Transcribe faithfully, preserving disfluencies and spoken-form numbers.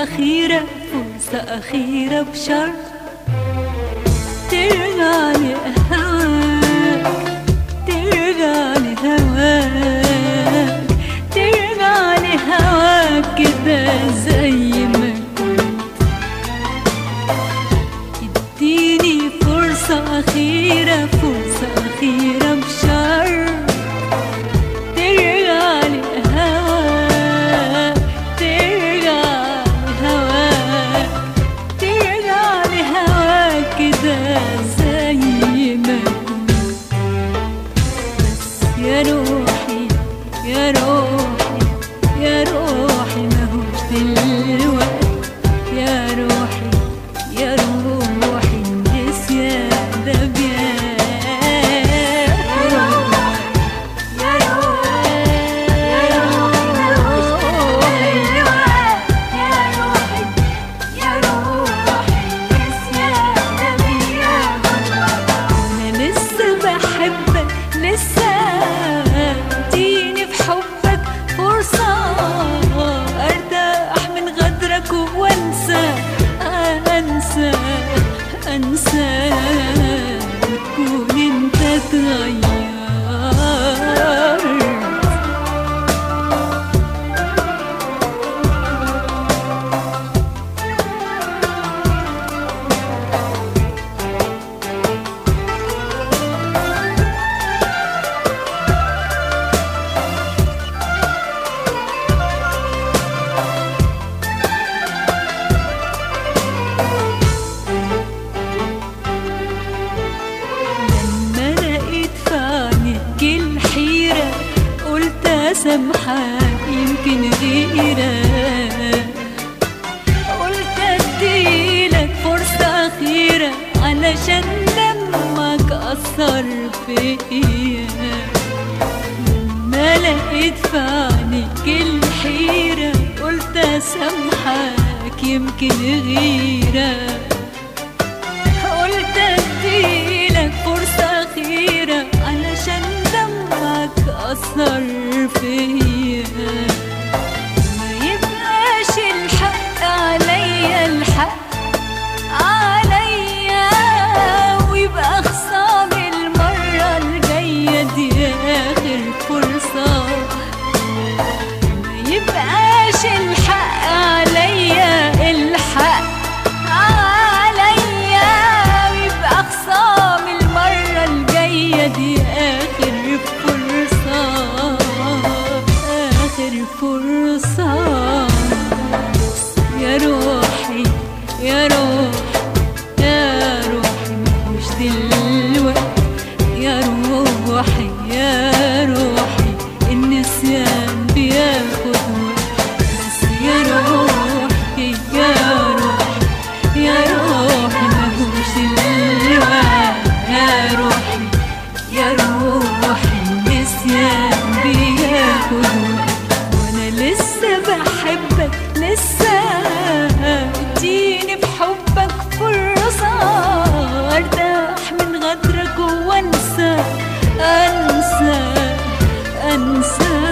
أخيرة، فرصة أخيرة بشرط ترجع لهواك، ترجع لهواك، ترجع لهواك كده زي ما كنت. اديني فرصة أخيرة، فرصة أخيرة بشرط ترجع لهواك، ترجع لهواك، ترجع لهواك كده زي ما كنت. بس يا روحي يا روحي يا روحي ماهوش دلوقتي، يا روحي يا روحي النسيان ده بيان. يا روحي يا روحي يا روحي يا روحي النسيان ده بيان. وانا لسه بحبك، لسه اديني في حبك فرصة ارتاح من غدرك وانسى، انسى انسى وتكون انت اتغيرت. سامحك يمكن غيرك، قلت اديلك فرصة أخيرة علشان دمك أثر فيا. لما لقيت في عينيك الحيرة قلت أسامحك يمكن غيرك، قلت اديلك فرصة أخيرة علشان دمك أثر فيا. ما يبقاش الحق عليا، الحق عليا، ويبقى خصام المرة الجاية دي آخر فرصة. ما يبقاش الحق عليا، الحق عليا، ويبقى خصام المرة الجاية دي آخر فرصة، آخر فرصة. يا روحي يا روحي يا روحي مش دلوقتي، يا روحي يا روحي النسيان بياخد وقت. بس يا روحي يا روحي يا روحي ماهوش دلوقتي، يا روحي يا روحي النسيان بياخد وقت. وانا لسه بحبك، لسه اديني في حبك فرصة ارتاح من غدرك وانسى، انسى انسى